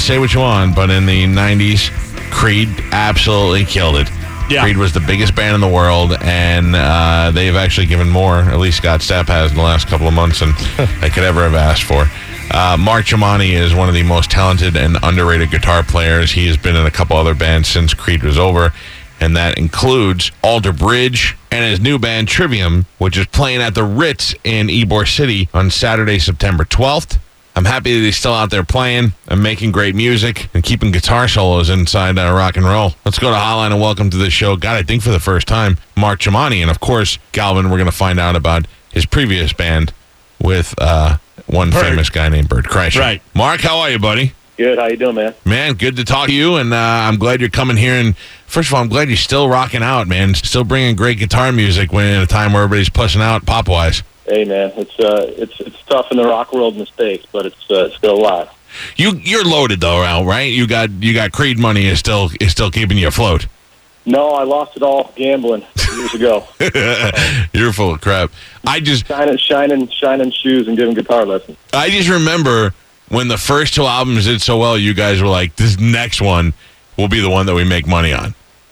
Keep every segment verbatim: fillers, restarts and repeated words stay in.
say what you want, but in the nineties, Creed absolutely killed it. Yeah. Creed was the biggest band in the world, and uh, they've actually given more, at least Scott Stapp has in the last couple of months, than I could ever have asked for. Uh, Mark Tremonti is one of the most talented and underrated guitar players. He has been in a couple other bands since Creed was over, and that includes Alter Bridge and his new band Trivium, which is playing at the Ritz in Ybor City on Saturday, September twelfth. I'm happy that he's still out there playing and making great music and keeping guitar solos inside uh, rock and roll. Let's go to Hotline and welcome to the show, God, I think for the first time, Mark Tremonti. And, of course, Galvin, we're going to find out about his previous band with uh, one Bird. famous guy named Bert Kreischer. Right. Mark, how are you, buddy? Good. How you doing, man? Man, good to talk to you, and uh, I'm glad you're coming here. And first of all, I'm glad you're still rocking out, man. Still bringing great guitar music when in a time where everybody's pushing out pop-wise. Hey, man, it's uh, it's it's tough in the rock world in the States, but it's uh, still alive. You you're loaded though, Al, right? You got you got Creed money is still is still keeping you afloat. No, I lost it all gambling years ago. You're full of crap. I just shining shining shining shoes and giving guitar lessons. I just remember when the first two albums did so well, you guys were like, "This next one will be the one that we make money on."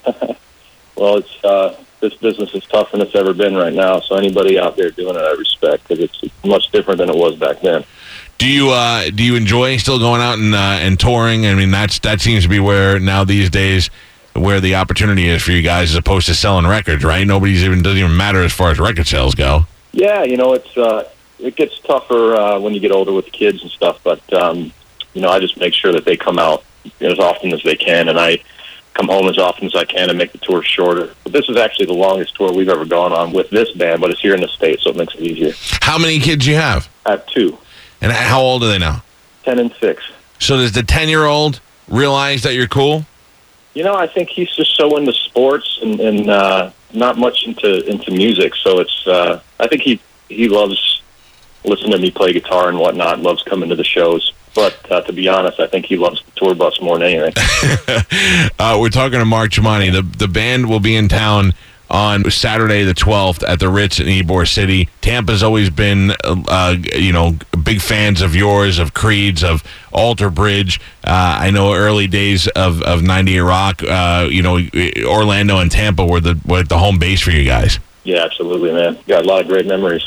Well, it's. Uh, This business is tougher than it's ever been right now, so anybody out there doing it, I respect, because it's much different than it was back then. Do you uh, do you enjoy still going out and uh, and touring? I mean, that's that seems to be where now these days where the opportunity is for you guys, as opposed to selling records, right? Nobody's even doesn't even matter as far as record sales go. Yeah, you know, it's uh, it gets tougher uh, when you get older with the kids and stuff, but um, you know, I just make sure that they come out as often as they can, and I come home as often as I can and make the tour shorter. But this is actually the longest tour we've ever gone on with this band, but it's here in the States, so it makes it easier. How many kids do you have? I have two. And how old are they now? Ten and six. So does the ten-year-old realize that you're cool? You know, I think he's just so into sports and, and uh, not much into into music. So it's, uh, I think he, he loves listening to me play guitar and whatnot, loves coming to the shows. But uh, to be honest, I think he loves the tour bus more than anything. uh, we're talking to Mark Tremonti. The the band will be in town on Saturday the twelfth at the Ritz in Ybor City. Tampa's always been, uh, you know, big fans of yours, of Creed's, of Alter Bridge. Uh, I know early days of, of ninety-eight Rock, uh, you know, Orlando and Tampa were the were the home base for you guys. Yeah, absolutely, man. Got a lot of great memories.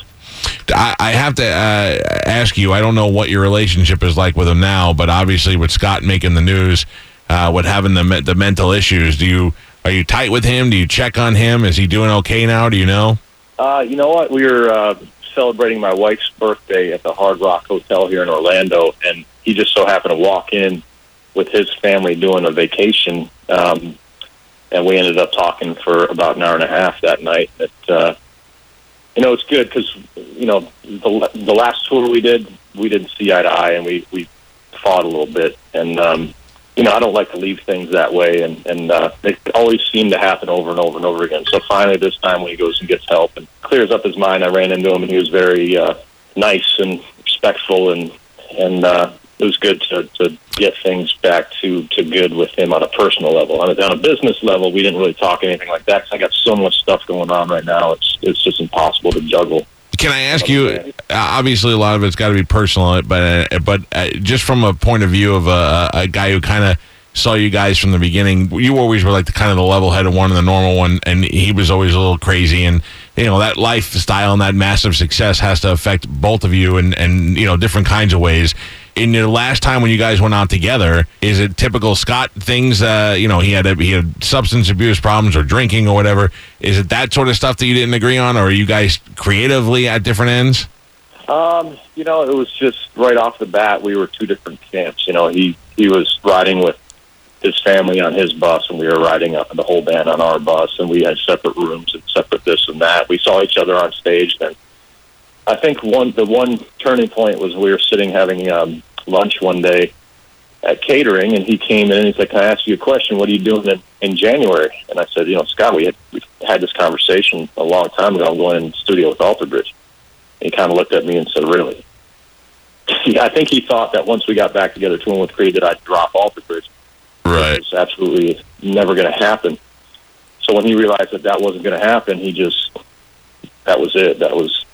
I, I have to uh, ask you, I don't know what your relationship is like with him now, but obviously with Scott making the news, uh, with having the the mental issues, do you are you tight with him? Do you check on him? Is he doing okay now? Do you know? Uh, you know what? We were uh, celebrating my wife's birthday at the Hard Rock Hotel here in Orlando, and he just so happened to walk in with his family doing a vacation, um, and we ended up talking for about an hour and a half that night. It, uh, You know, it's good because, you know, the the last tour we did, we didn't see eye to eye, and we, we fought a little bit. And, um, you know, I don't like to leave things that way, and, and uh, they always seem to happen over and over and over again. So finally this time when he goes and gets help and clears up his mind, I ran into him, and he was very uh, nice and respectful, and, and uh, it was good to, to get things back to, to good with him on a personal level. On a, on a business level, we didn't really talk anything like that because I got so much stuff going on right now. It's it's just impossible to juggle. Can I ask you, obviously a lot of it's got to be personal, but uh, but uh, just from a point of view of a, a guy who kind of saw you guys from the beginning, you always were like the kind of the level-headed one and the normal one, and he was always a little crazy. And, you know, that lifestyle and that massive success has to affect both of you in, and, you know, different kinds of ways. In your last time when you guys went out together, is it typical Scott things? Uh, you know, he had a, he had substance abuse problems or drinking or whatever. Is it that sort of stuff that you didn't agree on, or are you guys creatively at different ends? Um, you know, it was just right off the bat, we were two different camps. You know, he, he was riding with his family on his bus, and we were riding up the whole band on our bus, and we had separate rooms and separate this and that. We saw each other on stage. Then I think one the one turning point was we were sitting having um, lunch one day at catering, and he came in and he's like, "Can I ask you a question? What are you doing in, in January?" And I said, "You know, Scott, we had we had this conversation a long time ago. I'm going in the studio with Alter Bridge." And he kind of looked at me and said, "Really?" I think he thought that once we got back together touring with Creed that I'd drop Alter Bridge. Right. It was absolutely never going to happen. So when he realized that that wasn't going to happen, he just, that was it. That was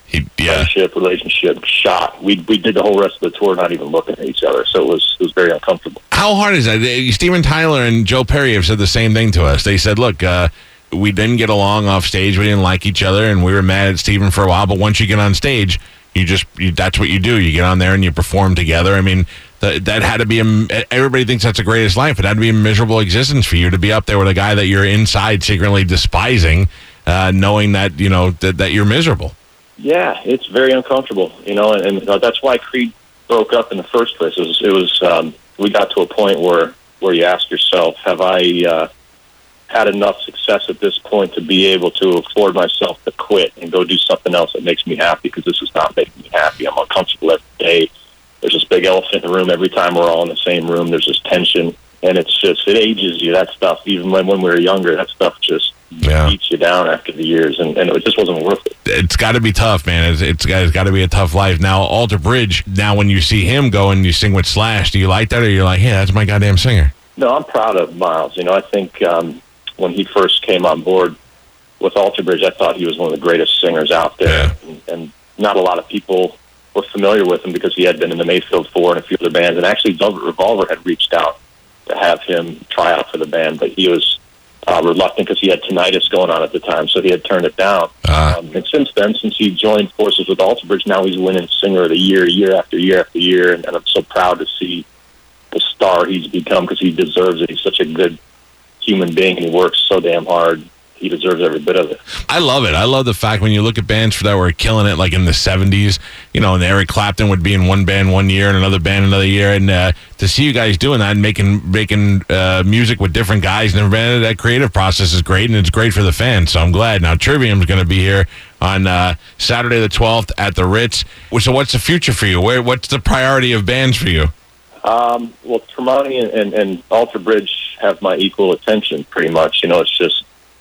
He, yeah. Friendship, relationship, shot. We we did the whole rest of the tour not even looking at each other, so it was it was very uncomfortable. How hard is that? Steven Tyler and Joe Perry have said the same thing to us. They said, look, uh, we didn't get along off stage. We didn't like each other, and we were mad at Steven for a while. But once you get on stage, you just you, that's what you do. You get on there and you perform together. I mean, the, that had to be a, everybody thinks that's the greatest life. It had to be a miserable existence for you to be up there with a guy that you're inside secretly despising, uh, knowing that you know that, that you're miserable. Yeah, it's very uncomfortable, you know, and, and that's why Creed broke up in the first place. It was, it was um, we got to a point where, where you ask yourself, have I uh, had enough success at this point to be able to afford myself to quit and go do something else that makes me happy, because this is not making me happy. I'm uncomfortable every day. There's this big elephant in the room. Every time we're all in the same room, there's this tension, and it's just, it ages you, that stuff. Even when, when we were younger, that stuff just yeah. beats you down after the years, and, and it just wasn't worth it. It's got to be tough, man. It's, it's, it's got to be a tough life. Now, Alter Bridge, now when you see him go and you sing with Slash, do you like that, or you're like, yeah, that's my goddamn singer? No, I'm proud of Miles. You know, I think um, when he first came on board with Alter Bridge, I thought he was one of the greatest singers out there, yeah. and, and not a lot of people were familiar with him because he had been in the Mayfield Four and a few other bands, and actually Velvet Revolver had reached out to have him try out for the band, but he was uh, reluctant because he had tinnitus going on at the time, so he had turned it down. Uh. Um, and since then, since he joined forces with Alter Bridge, now he's winning Singer of the Year, year after year after year, and, and I'm so proud to see the star he's become, because he deserves it. He's such a good human being, and he works so damn hard. He deserves every bit of it. I love it. I love the fact when you look at bands that were killing it, like in the seventies, you know, and Eric Clapton would be in one band one year and another band another year, and uh, to see you guys doing that and making making uh, music with different guys and everybody, that creative process is great, and it's great for the fans, so I'm glad. Now, Trivium's going to be here on uh, Saturday the twelfth at the Ritz. So what's the future for you? Where, what's the priority of bands for you? Um, well, Tremonti and, and, and Alter Bridge have my equal attention, pretty much. You know, it's just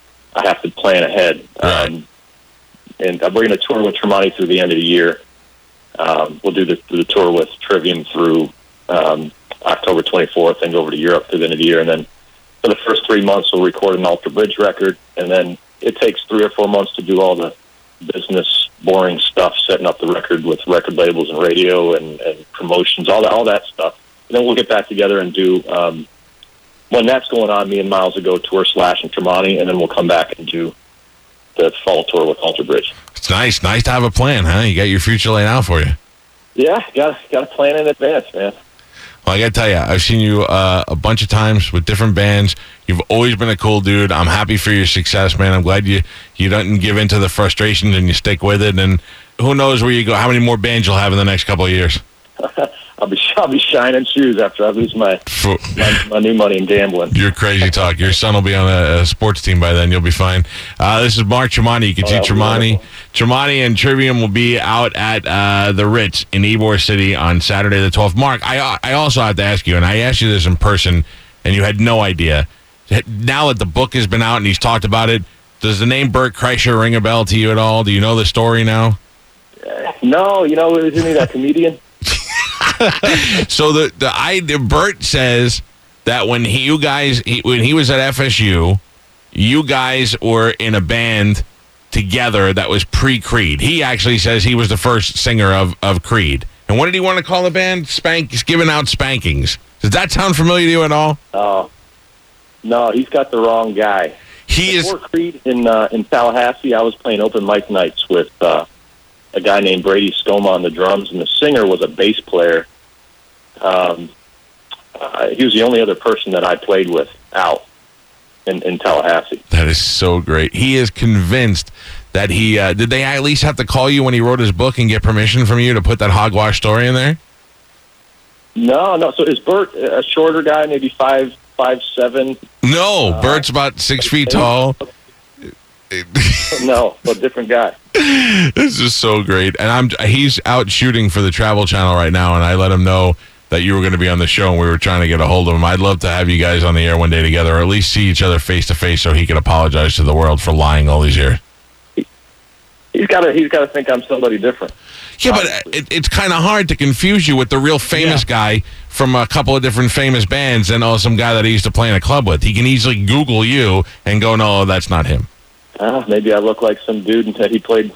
I have to plan ahead. Right. Um, and we're going to tour with Tremonti through the end of the year. Um, we'll do the, the tour with Trivium through um, October twenty-fourth and go over to Europe through the end of the year. And then for the first three months, we'll record an Alter Bridge record. And then it takes three or four months to do all the business, boring stuff, setting up the record with record labels and radio and, and promotions, all that, all that stuff. And then we'll get back together and do... Um, when that's going on, me and Miles will go tour Slash and Tremonti, and then we'll come back and do the fall tour with Alter Bridge. It's nice. Nice to have a plan, huh? You got your future laid out for you. Yeah, got got to plan in advance, man. Well, I got to tell you, I've seen you uh, a bunch of times with different bands. You've always been a cool dude. I'm happy for your success, man. I'm glad you, you don't give in to the frustrations and you stick with it. And who knows where you go, how many more bands you'll have in the next couple of years. I'll be I'll be shining shoes after I lose my, my my new money in gambling. You're crazy talk. Your son will be on a, a sports team by then. You'll be fine. Uh, this is Mark Tremonti. You can oh, see Tremonti. Tremonti and Trivium will be out at uh, the Ritz in Ybor City on Saturday the twelfth. Mark, I I also have to ask you, and I asked you this in person, and you had no idea. Now that the book has been out and he's talked about it, does the name Bert Kreischer ring a bell to you at all? Do you know the story now? Uh, no, you know, isn't he that comedian? So the the I the Bert says that when he you guys he, when he was at F S U, you guys were in a band together that was pre-Creed. He actually says he was the first singer of, of Creed. And what did he want to call the band? Spank, giving out spankings. Does that sound familiar to you at all? Oh, no, he's got the wrong guy. He Before is Creed in uh, in Tallahassee. I was playing open mic nights with. Uh, a guy named Brady Scoma on the drums, and the singer was a bass player. Um, uh, he was the only other person that I played with out in, in Tallahassee. That is so great. He is convinced that he... Uh, did they at least have to call you when he wrote his book and get permission from you to put that hogwash story in there? No, no. So is Bert a shorter guy, maybe five, five, seven? No, uh, Bert's about six feet tall. No, a different guy. This is so great. And I'm he's out shooting for the Travel Channel right now, and I let him know that you were going to be on the show, and we were trying to get a hold of him. I'd love to have you guys on the air one day together, or at least see each other face to face so he can apologize to the world for lying all these years. He, he's got to he's got to think I'm somebody different. Yeah, but it, it's kind of hard to confuse you with the real famous yeah. guy from a couple of different famous bands and oh, some guy that he used to play in a club with. He can easily Google you and go, no, that's not him. Uh, maybe I look like some dude that he played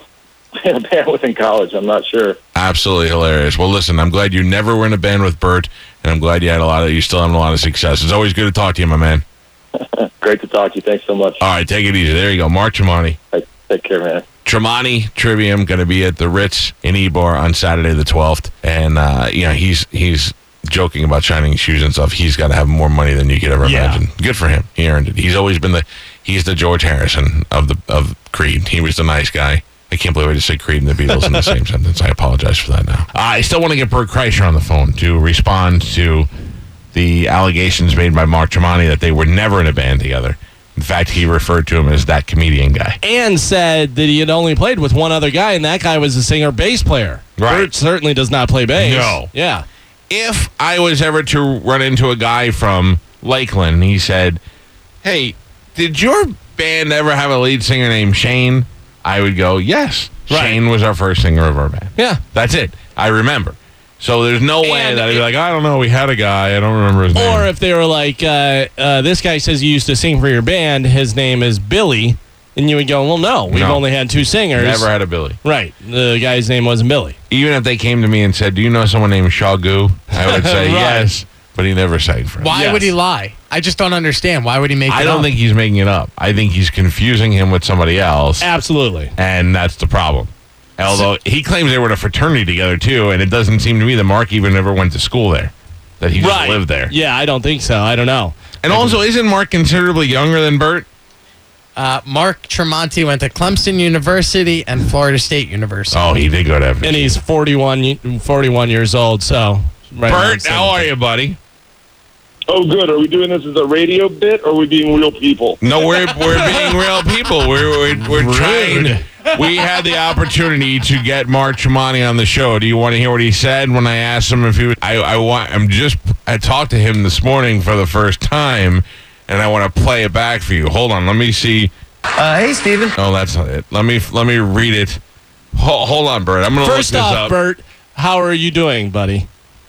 in a band with in college. I'm not sure. Absolutely hilarious. Well, listen, I'm glad you never were in a band with Bert, and I'm glad you had a lot of. You still having a lot of success. It's always good to talk to you, my man. Great to talk to you. Thanks so much. All right, take it easy. There you go, Mark Tremonti. Right, take care, man. Tremonti Trivium going to be at the Ritz in Ybor on Saturday the twelfth, and uh, you know he's he's joking about shining shoes and stuff. He's got to have more money than you could ever Yeah. imagine. Good for him. He earned it. He's always been the he's the George Harrison of the of Creed. He was the nice guy. I can't believe I just said Creed and the Beatles in the same sentence. I apologize for that now. Uh, I still want to get Bert Kreischer on the phone to respond to the allegations made by Mark Tremonti that they were never in a band together. In fact, he referred to him as that comedian guy. And said that he had only played with one other guy, and that guy was a singer bass player. Right. Bert certainly does not play bass. No. Yeah. If I was ever to run into a guy from Lakeland, he said, hey, did your band ever have a lead singer named Shane? I would go, yes. Right. Shane was our first singer of our band. Yeah. That's it. I remember. So there's no way And that I'd be it- like, I don't know, we had a guy, I don't remember his name. Or if they were like, uh, uh, this guy says you used to sing for your band, his name is Billy, and you would go, well, no, we've No. only had two singers. Never had a Billy. Right. The guy's name wasn't Billy. Even if they came to me and said, do you know someone named Shagu? I would say Right. yes, but he never sang for us. Why Yes. would he lie? I just don't understand. Why would he make I it don't up? think he's making it up. I think he's confusing him with somebody else, Absolutely. and that's the problem. Although he claims they were in a fraternity together, too, and it doesn't seem to me that Mark even ever went to school there, that he just Right. lived there. Yeah, I don't think so. I don't know. And also, isn't Mark considerably younger than Bert? Uh, Mark Tremonti went to Clemson University and Florida State University. Oh, he did go to F S U. And he's forty-one, y- forty-one years old, so... Right around Bert, how are you, buddy? Oh, good. Are we doing this as a radio bit, or are we being real people? No, we're we're being real people. We're we're, we're Rude. trying. We had the opportunity to get Mark Tremonti on the show. Do you want to hear what he said when I asked him if he? Was, I I want. I'm just. I talked to him this morning for the first time, and I want to play it back for you. Hold on. Let me see. Uh, hey, Steven. Oh, that's not it. Let me let me read it. Hold, hold on, Bert. I'm gonna First look this off, up. Bert, how are you doing, buddy?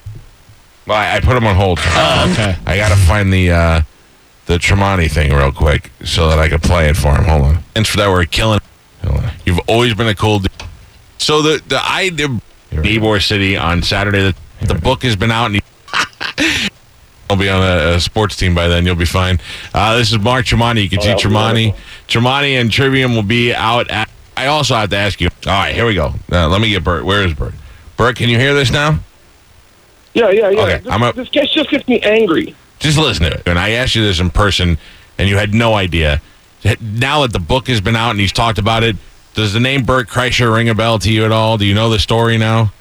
Well, I, I put him on hold. Oh, okay. I gotta find the uh, the Tremonti thing real quick so that I could play it for him. Hold on. Thanks for that. We're killing. Hold on. You've always been a cool dude. So the the I did Ybor City on Saturday. The, the book has been out, and he, I'll be on a, a sports team by then. You'll be fine. Uh, this is Mark Tremonti. You can Oh, see that was Tremonti. wonderful. Tremonti and Trivium will be out at. I also have to ask you. All right, here we go. Uh, let me get Bert. Where is Bert? Bert, can you hear this now? Yeah, yeah, yeah. Okay, this, I'm a- this case just gets me angry. Just listen to it. And I asked you this in person, and you had no idea. Now that the book has been out and he's talked about it, does the name Bert Kreischer ring a bell to you at all? Do you know the story now?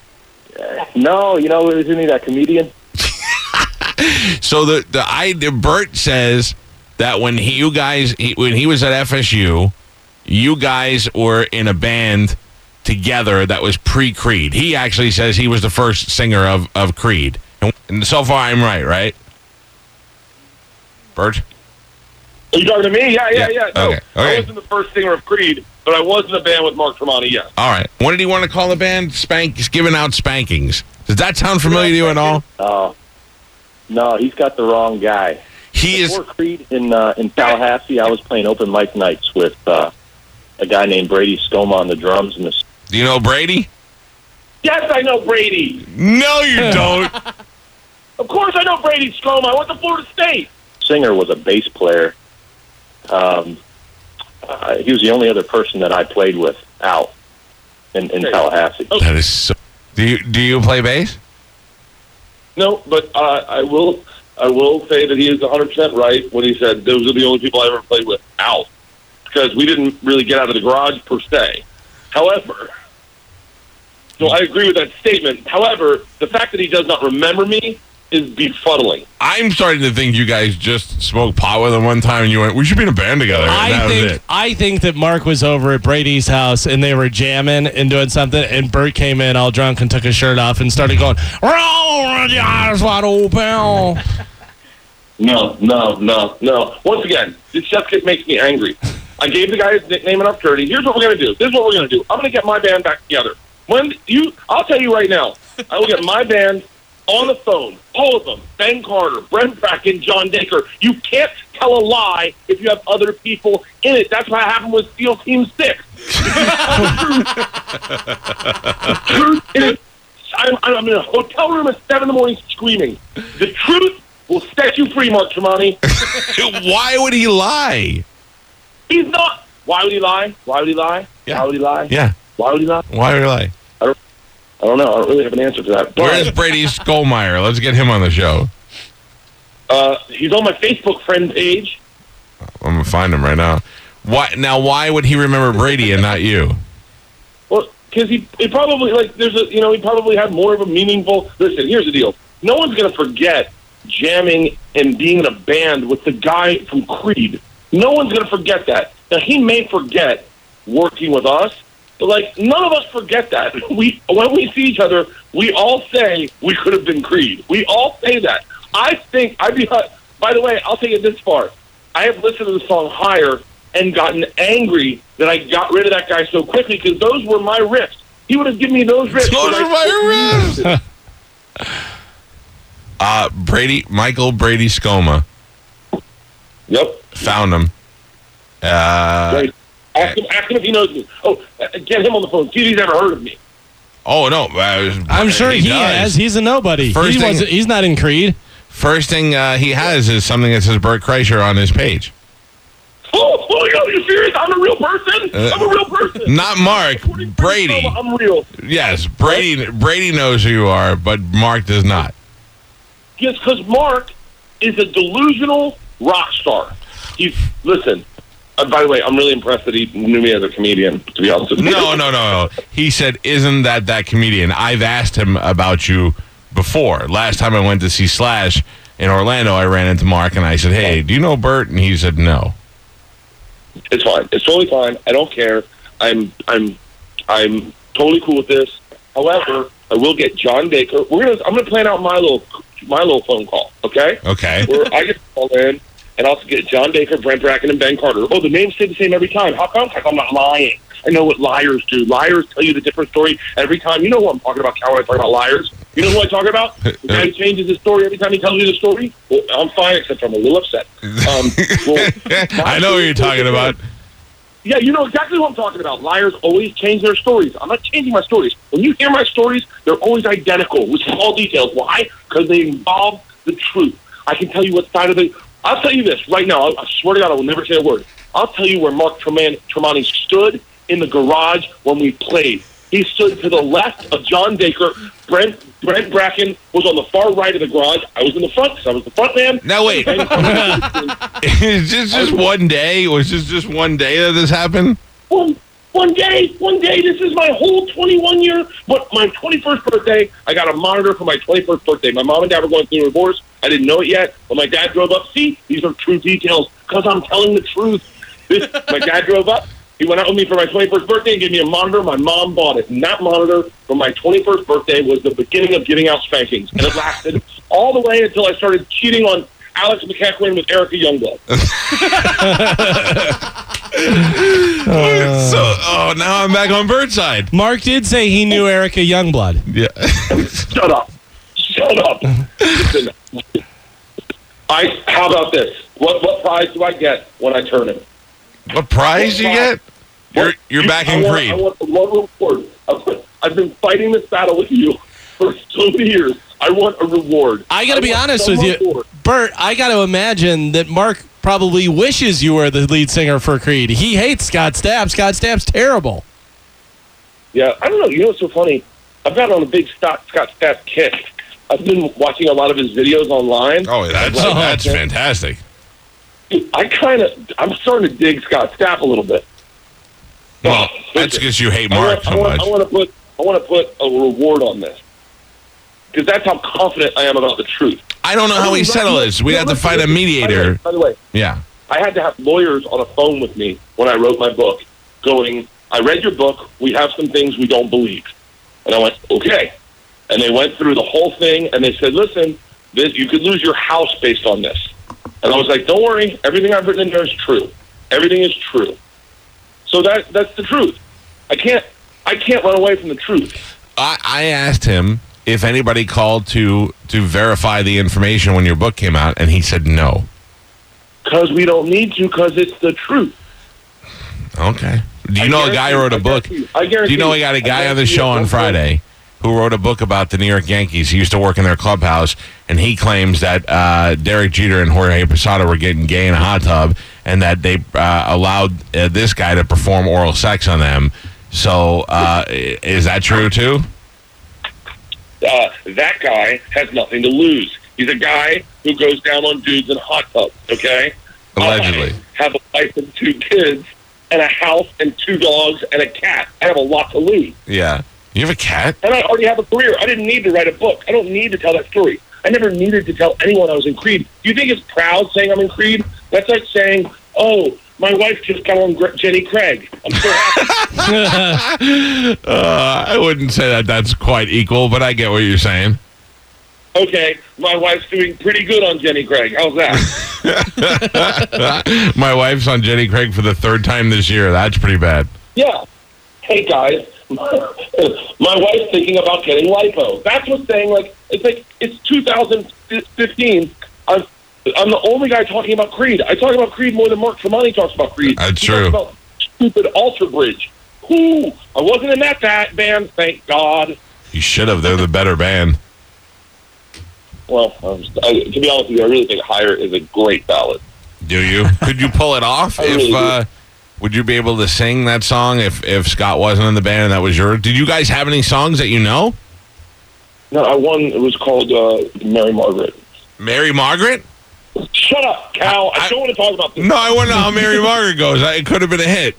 No, you know, isn't he that comedian? So the the I the Bert says that when he, you guys he, when he was at F S U, you guys were in a band together that was pre-Creed. He actually says he was the first singer of, of Creed. And, and so far, I'm right, right? Bert? Are you talking to me? Yeah, yeah, Yeah, yeah. No, okay, I okay. wasn't the first singer of Creed, but I was in a band with Mark Tremonti, yes. All right. What did he want to call the band? Spank, he's giving out spankings. Does that sound familiar to you at all? Oh, no, he's got the wrong guy. He is. Before Creed in uh, in Tallahassee, I was playing open mic nights with uh, a guy named Brady Scoma on the drums and the. Do you know Brady? Yes, I know Brady. No, you don't. Of course I know Brady Scoma. I went to Florida State. Singer was a bass player. Um, uh, he was the only other person that I played with out in, in Tallahassee. That is so. Do you do you play bass? No, but uh, I will I will say that he is one hundred percent right when he said those are the only people I ever played with out. Because we didn't really get out of the garage per se. However, so I agree with that statement. However, the fact that he does not remember me is befuddling. I'm starting to think you guys just smoked pot with him one time and you went, we should be in a band together. And I that was think it. I think that Mark was over at Brady's house and they were jamming and doing something, and Bert came in all drunk and took his shirt off and started going, roll with your eyes wide open. No, no, no, no. Once again, this just makes me angry. I gave the guy his nickname and opportunity. Here's what we're going to do. This is what we're going to do. I'm going to get my band back together. When you, I'll tell you right now, I will get my band on the phone, all of them, Ben Carter, Brent Bracken, John Dacre. You can't tell a lie if you have other people in it. That's what happened with SEAL Team six. The truth is, I'm, I'm in a hotel room at seven in the morning screaming. The truth will set you free, Mark Tremonti. Why would he lie? He's not. Why would he lie? Why would he lie? Yeah. Why would he lie? Yeah. Why would he lie? Why would he lie? I don't, I don't know. I don't really have an answer to that. But, Where's Brady Skolmeyer? Let's get him on the show. Uh, he's on my Facebook friend page. I'm gonna find him right now. Why now? Why would he remember Brady and not you? Well, because he, he probably like there's a you know he probably had more of a meaningful. Listen, here's the deal. No one's gonna forget jamming and being in a band with the guy from Creed. No one's gonna forget that. Now he may forget working with us, but like none of us forget that. We when we see each other, we all say we could have been Creed. We all say that. I think I'd be. By the way, I'll take it this far. I have listened to the song Higher and gotten angry that I got rid of that guy so quickly because those were my riffs. He would have given me those riffs. Those are my riffs. uh, Brady, Michael Brady Skoma. Yep. Found him. Uh, Right. Ask him, ask him if he knows me. Oh, uh, get him on the phone. See if he's ever heard of me. oh no, uh, I'm sure he, does. has. He's a nobody. First He thing- wasn't, he's not in Creed. First thing uh, he has is something that says Bert Kreischer on his page. Oh, oh, yo, are you serious? I'm a real person? Uh, I'm a real person. Not Mark, According to Brady. Mama, I'm real. Yes, Brady. Brady knows who you are, but Mark does not. Yes, because Mark is a delusional rock star. He's, listen, uh, by the way, I'm really impressed that he knew me as a comedian, to be honest with you. No, no, no, no. He said, "Isn't that that comedian?" I've asked him about you before. Last time I went to see Slash in Orlando, I ran into Mark and I said, "Hey, do you know Bert?" And he said, "No." It's fine. It's totally fine. I don't care. I'm I'm I'm totally cool with this. However, I will get John Baker. We're gonna I'm gonna plan out my little my little phone call, okay? Okay. Where I get to call in and I'll get John Baker, Brent Bracken, and Ben Carter. Oh, the names stay the same every time. How come? Because I'm not lying. I know what liars do. Liars tell you the different story every time. You know what I'm talking about, Cal, when I talk about liars. You know who I talk about? The guy who changes his story every time he tells you the story? Well, I'm fine, except I'm a little upset. Um, well, I know what you're talking about. Yeah, you know exactly what I'm talking about. Liars always change their stories. I'm not changing my stories. When you hear my stories, they're always identical with small details. Why? Because they involve the truth. I can tell you what side of the... I'll tell you this right now. I, I swear to God, I will never say a word. I'll tell you where Mark Treman- Tremonti stood in the garage when we played. He stood to the left of John Baker. Brent Brent Bracken was on the far right of the garage. I was in the front because I was the front man. Now wait, is this just one day? Was this just one day that this happened? One, one day, one day. This is my whole twenty-one year. But my twenty-first birthday, I got a monitor for my twenty-first birthday. My mom and dad were going through a divorce. I didn't know it yet. When my dad drove up, see, these are true details because I'm telling the truth. This, my dad drove up. He went out with me for my twenty-first birthday and gave me a monitor. My mom bought it. And that monitor for my twenty-first birthday was the beginning of giving out spankings. And it lasted all the way until I started cheating on Alex McEachran with Erica Youngblood. Uh, so, oh, now I'm back on Bert's side. Mark did say he knew Erica Youngblood. Yeah. Shut up. Shut up. Listen, I, how about this? What, what prize do I get when I turn it? What prize do you get? You're you're back in I want, Creed. I want one reward. I've, I've been fighting this battle with you for so many years. I want a reward. I got to be want honest some with you, reward. Bert. I got to imagine that Mark probably wishes you were the lead singer for Creed. He hates Scott Stapp. Scott Stapp's terrible. Yeah, I don't know. You know what's so funny? I've gotten on a big Scott, Scott Stapp kick. I've been watching a lot of his videos online. Oh, that's Like, that's fantastic. I kind of, I'm starting to dig Scott Stapp a little bit. Well, that's because you hate I Mark want, so I want, much. I want to put, I want to put a reward on this because that's how confident I am about the truth. I don't know how we settle this. We have to find a mediator. By the way, Yeah. I had to have lawyers on a phone with me when I wrote my book, going, I read your book, we have some things we don't believe. And I went, okay. And they went through the whole thing, and they said, listen, this, you could lose your house based on this. And I was like, don't worry, everything I've written in there is true. Everything is true. So that that's the truth. I can't I can't run away from the truth. I, I asked him if anybody called to to verify the information when your book came out, and he said no. Because we don't need to, because it's the truth. Okay. Do you I know a guy who wrote a I book? guarantee you- I Do guarantee you know we you- got a I guy on the guarantee show you on at one point- Friday who wrote a book about the New York Yankees? He used to work in their clubhouse, and he claims that uh, Derek Jeter and Jorge Posada were getting gay in a hot tub, and that they uh, allowed uh, this guy to perform oral sex on them. So, uh, is that true too? Uh, that guy has nothing to lose. He's a guy who goes down on dudes in hot tubs, okay? Allegedly. I have a wife and two kids and a house and two dogs and a cat. I have a lot to lose. Yeah. You have a cat? And I already have a career. I didn't need to write a book. I don't need to tell that story. I never needed to tell anyone I was in Creed. Do you think it's proud saying I'm in Creed? That's like saying, oh, my wife just got on Gr- Jenny Craig. I'm so happy. Uh, I wouldn't say that that's quite equal, but I get what you're saying. Okay, my wife's doing pretty good on Jenny Craig. How's that? My wife's on Jenny Craig for the third time this year. That's pretty bad. Yeah. Hey, guys. My wife's thinking about getting lipo. That's what's saying, like, it's like, it's two thousand fifteen. I'm, I'm the only guy talking about Creed. I talk about Creed more than Mark Tremonti talks about Creed. That's he true. Talks about stupid Alter Bridge. Who? I wasn't in that, that band, thank God. You should have. They're the better band. Well, um, I, to be honest with you, I really think Higher is a great ballad. Do you? Could you pull it off? I if really do. uh, Would you be able to sing that song if, if Scott wasn't in the band and that was yours? Did you guys have any songs that you know? No, I won. It was called uh, Mary Margaret. Mary Margaret? Shut up, Cal. I, I- don't want to talk about this. No, I want to know how Mary Margaret goes. It could have been a hit.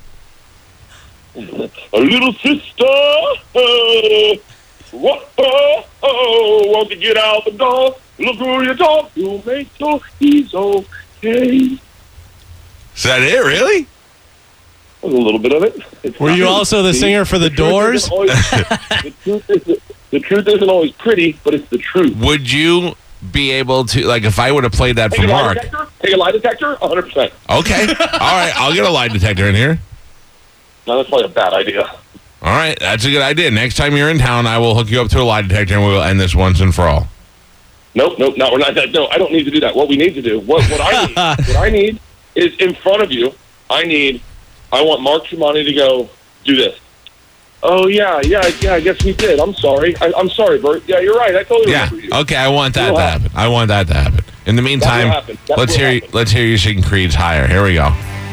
A little sister, oh, whoa, oh, oh, want to get out the door? Look who you talk to, make sure he's okay. Is that it, really? There's a little bit of it. It's Were not you really also the pretty. singer for The truth Doors? isn't always- the, truth isn't, the truth isn't always pretty, but it's the truth. Would you be able to, like, if I would have played that Take for a lie Mark? detector? Take a lie detector? one hundred percent. Okay. All right. I'll get a lie detector in here. No, that's probably a bad idea. All right. That's a good idea. Next time you're in town, I will hook you up to a lie detector and we'll end this once and for all. Nope, nope, no, we're not that. No, I don't need to do that. What we need to do, what, what I need, what I need is in front of you. I need, I want Mark Tremonti to go do this. Oh yeah, yeah, yeah. I guess we did. I'm sorry. I, I'm sorry, Bert. Yeah, you're right. I totally Yeah. remember you. Okay. I want that That'll to happen. I want that to happen. In the meantime, happen. That let's will hear happen. let's hear you sing Creed's Higher. Here we go.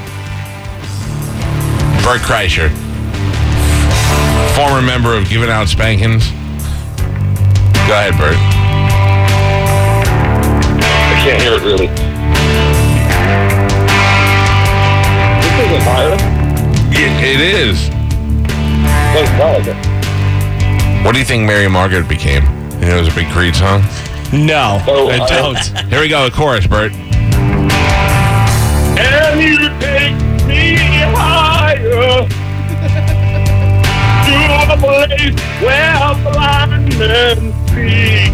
Bert Kreischer, former member of Giving Out Spankings. Go ahead, Bert. I can't hear it really. This isn't higher. It, it is. Doesn't sound like it. What do you think Mary Margaret became? You know, it was a big Creed song. No, Oh, I I- don't. Here we go, the chorus, Bert. And you take me higher to a place where blind men see.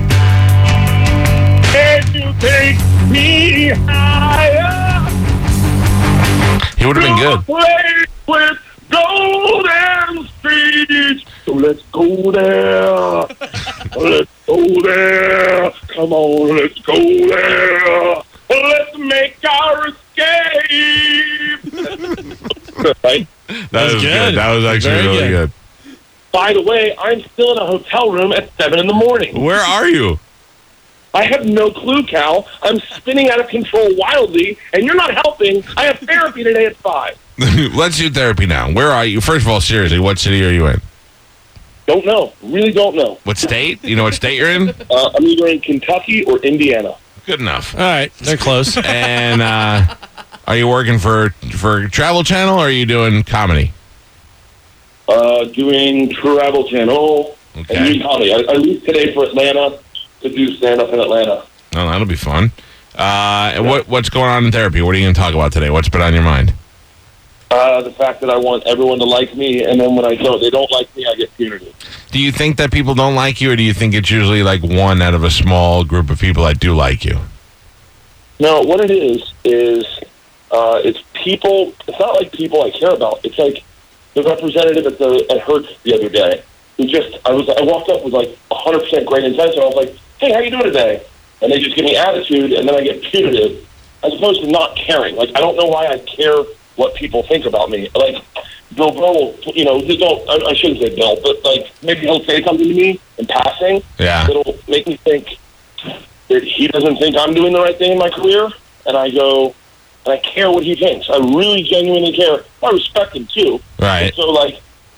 And you take me higher He would have been to a good. place with golden streets. So let's go there. Let's go there. Come on, let's go there. Let's make our escape. Right? That was good. good. That was actually Very really good. good. By the way, I'm still in a hotel room at seven in the morning. Where are you? I have no clue, Cal. I'm spinning out of control wildly, and you're not helping. I have therapy today at five. Let's do therapy now. Where are you? First of all, seriously, what city are you in? Don't know. Really don't know. What state? You know what state you're in? Uh, I'm either in Kentucky or Indiana. Good enough. All right, they're close. And uh, are you working for for Travel Channel or are you doing comedy? Uh, doing Travel Channel Okay. and doing comedy. I, I leave today for Atlanta to do stand-up in Atlanta. Oh, that'll be fun. Uh, and what what's going on in therapy? What are you going to talk about today? What's been on your mind? Uh, the fact that I want everyone to like me, and then when I don't, they don't like me, I get punitive. Do you think that people don't like you, or do you think it's usually like one out of a small group of people that do like you? No, what it is is uh, it's people. It's not like people I care about. It's like the representative at the at Hertz the other day who just I was I walked up with like one hundred percent great intention. I was like, "Hey, how you doing today?" And they just give me attitude, and then I get punitive, as opposed to not caring. Like I don't know why I care what people think about me. Like Bill Burr will, you know, don't, I, I shouldn't say Bill, but like maybe he'll say something to me in passing yeah. that'll make me think that he doesn't think I'm doing the right thing in my career, and I go, and I care what he thinks. I really genuinely care. I respect him too. Right. And so like,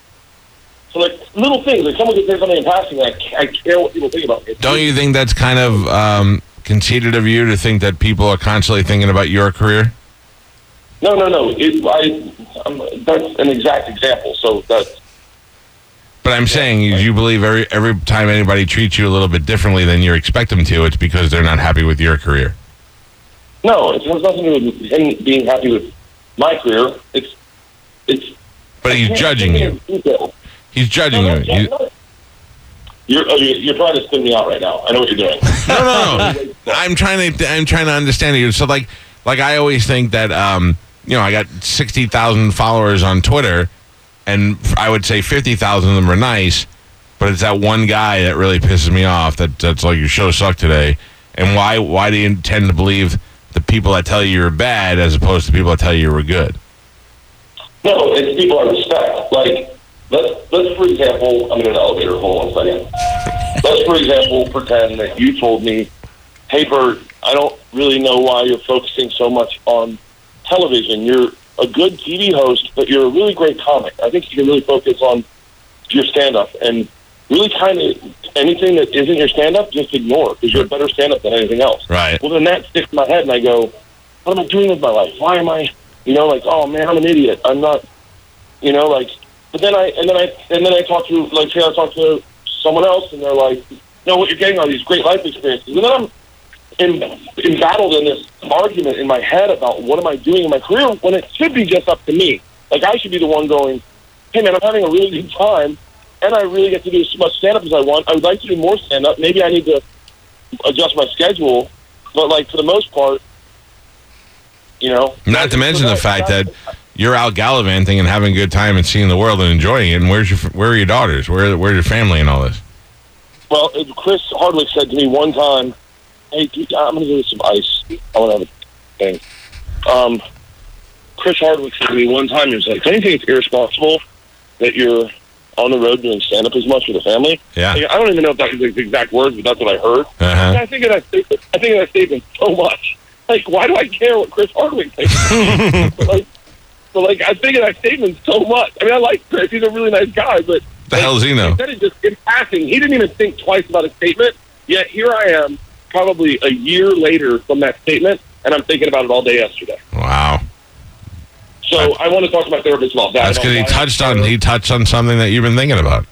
so like little things, like someone could say something in passing, and I, I care what people think about me. Don't you think that's kind of um, conceited of you to think that people are constantly thinking about your career? No, no, no. It, I, um, that's an exact example. So that's. But I'm saying, you, you believe every every time anybody treats you a little bit differently than you expect them to, it's because they're not happy with your career. No, it has nothing to do with him being happy with my career. It's, it's. But he's judging you. He's judging no, no, you. you no. You're, oh, you're you're trying to spin me out right now. I know what you're doing. no, no, no. I'm trying to I'm trying to understand you. So like like I always think that um. You know, I got sixty thousand followers on Twitter, and I would say fifty thousand of them are nice, but it's that one guy that really pisses me off, that, that's like, your show sucked today. And why why do you tend to believe the people that tell you you're bad as opposed to people that tell you you were good? No, it's people I respect. Like, let's, let's for example, I'm in an elevator, hold on a second. Let's, for example, pretend that you told me, hey, Bert, I don't really know why you're focusing so much on television. You're a good T V host, but you're a really great comic. I think you can really focus on your stand-up and really kind of anything that isn't your stand-up, just ignore, because you're a better stand-up than anything else. Right. Well, then that sticks in my head, and I go, what am I doing with my life? Why am I, you know, like, oh, man, I'm an idiot. I'm not, you know, like, but then I, and then I, and then I talk to, like, say I talk to someone else, and they're like, no, what you're getting are these great life experiences. And then I'm, In, embattled in this argument in my head about what am I doing in my career when it should be just up to me. Like, I should be the one going, hey, man, I'm having a really good time, and I really get to do as much stand-up as I want. I would like to do more stand-up. Maybe I need to adjust my schedule. But, like, for the most part, you know. Not to mention the fact that you're out gallivanting and having a good time and seeing the world and enjoying it. And where's your, where are your daughters? Where, where's your family and all this? Well, Chris Hardwick said to me one time, hey, dude, I'm going to give you some ice. I want to have a thing. Um, Chris Hardwick said to me one time, he was like, don't you think it's irresponsible that you're on the road doing stand-up as much with the family? Yeah. Like, I don't even know if that was the exact words, but that's what I heard. Uh-huh. And I think of that statement, I think of that statement so much. Like, why do I care what Chris Hardwick thinks? but, like, but, like, I think of that statement so much. I mean, I like Chris. He's a really nice guy, but... The hell does he know? He said it just in passing. He didn't even think twice about a statement, yet here I am, probably a year later from that statement, and I'm thinking about it all day yesterday. Wow. So that's, I want to talk to my therapist about that. That's because he touched on he touched on something that you've been thinking about.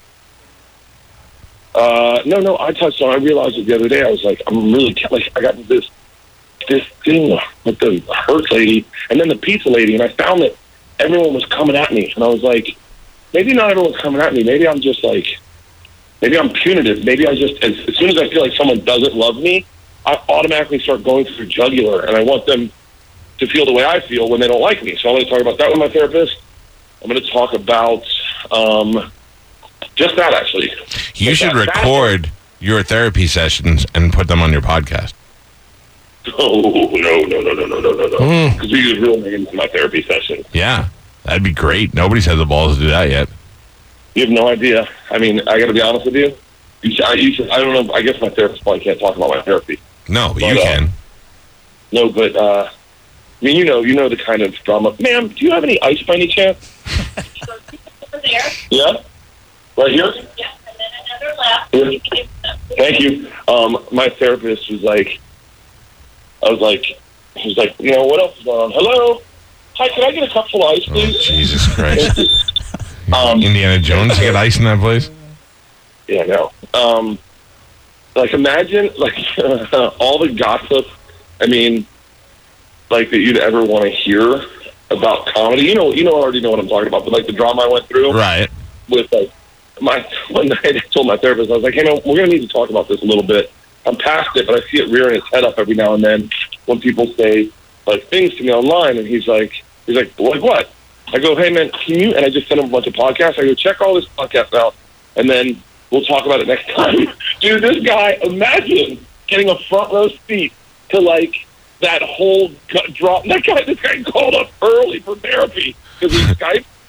Uh, no, no, I touched on. I realized it the other day. I was like, I'm really like I got this this thing with the Hurt lady, and then the pizza lady, and I found that everyone was coming at me, and I was like, maybe not everyone's coming at me. Maybe I'm just like. Maybe I'm punitive. Maybe I just, as, as soon as I feel like someone doesn't love me, I automatically start going through jugular, and I want them to feel the way I feel when they don't like me. So I'm going to talk about that with my therapist. I'm going to talk about um, just that, actually. You like should that, record that. your therapy sessions and put them on your podcast. Oh, no, no, no, no, no, no, no, no. Because we use real names in my therapy session. Yeah, that'd be great. Nobody's had the balls to do that yet. You have no idea. I mean, I got to be honest with you. You should, I, you should, I don't know. I guess my therapist probably can't talk about my therapy. No, but, but you uh, can. No, but uh, I mean, you know, you know the kind of drama. Ma'am, do you have any ice by any chance? Over there. Yeah, right here. Yeah, and then another left. Yeah. Thank you. Um, my therapist was like, I was like, he was like, you know, what else is going on? Hello, hi, can I get a cup full of ice, please? Oh, Jesus Christ. Um, Indiana Jones, you get ice in that place? Yeah, no. Um, like, imagine, like, all the gossip, I mean, like, that you'd ever want to hear about comedy. You know, you know, I already know what I'm talking about, but, like, the drama I went through. Right. With, like, my, one night I told my therapist, I was like, hey, man, we're going to need to talk about this a little bit. I'm past it, but I see it rearing its head up every now and then when people say, like, things to me online, and he's like, he's like, like what? I go, hey, man, can you, and I just sent him a bunch of podcasts. I go, check all this podcast out, and then we'll talk about it next time. Dude, this guy, imagine getting a front row seat to, like, that whole drop. That guy, this guy called up early for therapy because he Skyped,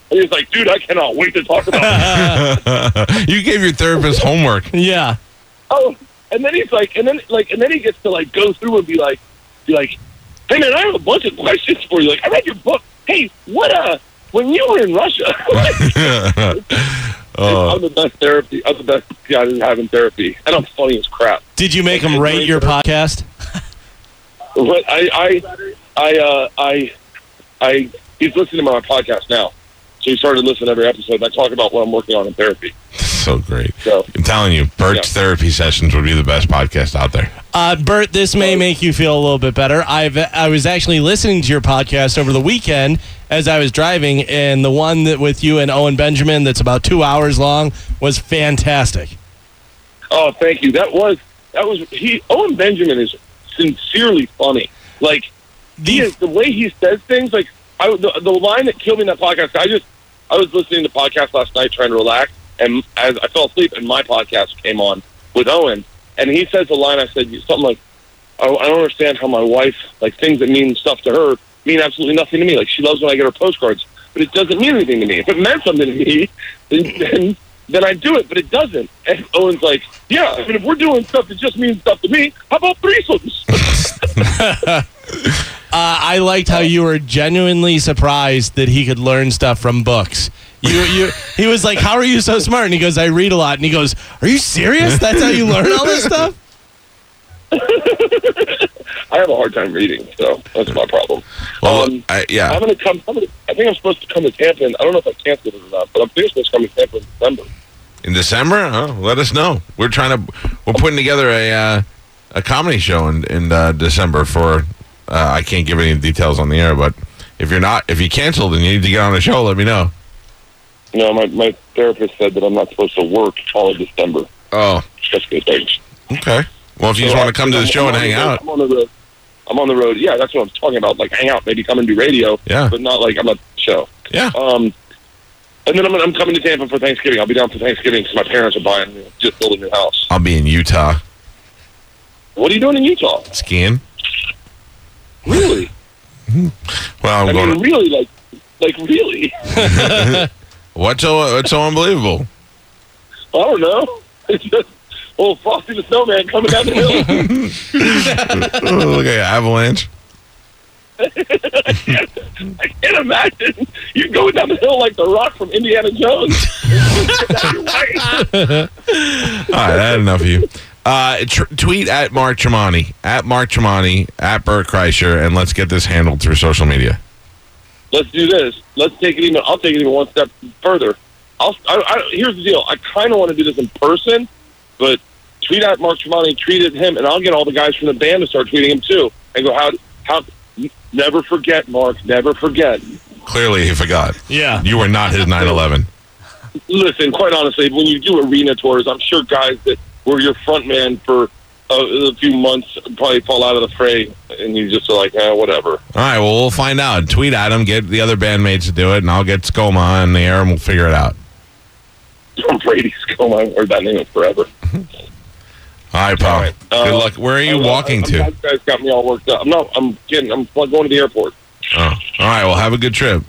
And he's like, dude, I cannot wait to talk about it. You gave your therapist homework. Yeah. Oh, and then he's like, and then like, and then he gets to like go through and be like, be like, hey man, I have a bunch of questions for you. Like, I read your book. Hey, what uh, when you were in Russia? Oh. I'm the best therapy. I'm the best guy having therapy, and I'm funny as crap. Did you make him rate your podcast? But I, I, I, uh, I, I, he's listening to my podcast now. So he started listening to every episode. And I talk about what I'm working on in therapy. So great. So, I'm telling you, Bert's Yeah. therapy sessions would be the best podcast out there. Uh, Bert, this may make you feel a little bit better. I've I was actually listening to your podcast over the weekend as I was driving, and the one that with you and Owen Benjamin that's about two hours long was fantastic. oh, thank you. That was that was he. Owen Benjamin is sincerely funny. Like he The- is the way he says things. Like I, the, the line that killed me in that podcast. I just I was listening to podcast last night trying to relax, and as I fell asleep, and my podcast came on with Owen, and he says the line. I said something like, I, I don't understand how my wife, like things that mean stuff to her, mean absolutely nothing to me. Like she loves when I get her postcards, but it doesn't mean anything to me. If it meant something to me, then then, then I do it, but it doesn't. And Owen's like, yeah, I mean, if we're doing stuff that just means stuff to me, how about threesomes? Uh, I liked how you were genuinely surprised that he could learn stuff from books. You, you, he was like, "How are you so smart?" And he goes, "I read a lot." And he goes, "Are you serious? That's how you learn all this stuff?" I have a hard time reading, so that's my problem. Well, um, I, yeah. I'm gonna come. I'm gonna, I think I'm supposed to come to Tampa. In, I don't know if I canceled it or not, but I'm think I'm supposed to come to Tampa in December. In December? Oh, let us know. We're trying to. We're putting together a uh, a comedy show in in uh, December for. Uh, I can't give any details on the air, but if you're not, if you canceled and you need to get on a show, let me know. No, my my therapist said that I'm not supposed to work all of December. Oh, That's good things. okay. Well, if you just So want to come to the I'm- show I'm and on hang the road- out, I'm on the road. I'm on the road. Yeah, that's what I'm talking about. Like hang out, maybe come and do radio. Yeah. but not like I'm at the show. yeah. Um, and then I'm, I'm coming to Tampa for Thanksgiving. I'll be down for Thanksgiving because my parents are buying, you know, just building a new house. I'll be in Utah What are you doing in Utah? skiing. Really? Well, I'm I going. mean, really, like, like really? What's so What's so unbelievable? I don't know. It's just old Frosty the Snowman coming down the hill. Oh, look at avalanche. I can't imagine you going down the hill like the Rock from Indiana Jones. All right, I had enough of you. Uh, tr- tweet at Mark Tremonti, at Mark Tremonti, at Bert Kreischer, and let's get this handled through social media. Let's do this. Let's take it even. I'll take it even one step further. I'll. I, I, here's the deal. I kind of want to do this in person, but tweet at Mark Tremonti, tweet at him, and I'll get all the guys from the band to start tweeting him too, and go how how. Never forget, Mark. Never forget. Clearly, he forgot. Yeah. You were not his nine eleven. Listen, quite honestly, when you do arena tours, I'm sure guys that were your front man for a, a few months probably fall out of the fray, and you just are like, eh, whatever. All right, well, we'll find out. Tweet at him, get the other bandmates to do it, and I'll get Skoma on the air, and we'll figure it out. Tom Brady's going. I've heard that name forever. All right, pal. All right. Good Uh, luck. Where are you I'm- walking I'm, to? You guys got me all worked up. I'm not. I'm getting. I'm going to the airport. Oh, all right, well, have a good trip.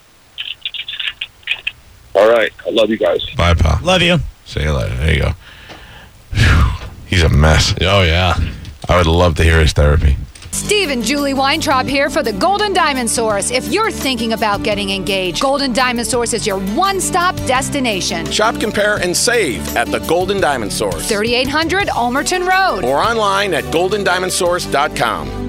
All right. I love you guys. Bye, pal. Love you. See you later. There you go. Whew. He's a mess. Oh, yeah. I would love to hear his therapy. Steve and Julie Weintraub here for the Golden Diamond Source. If you're thinking about getting engaged, Golden Diamond Source is your one-stop destination. Shop, compare, and save at the Golden Diamond Source. thirty-eight hundred Ulmerton Road. Or online at golden diamond source dot com.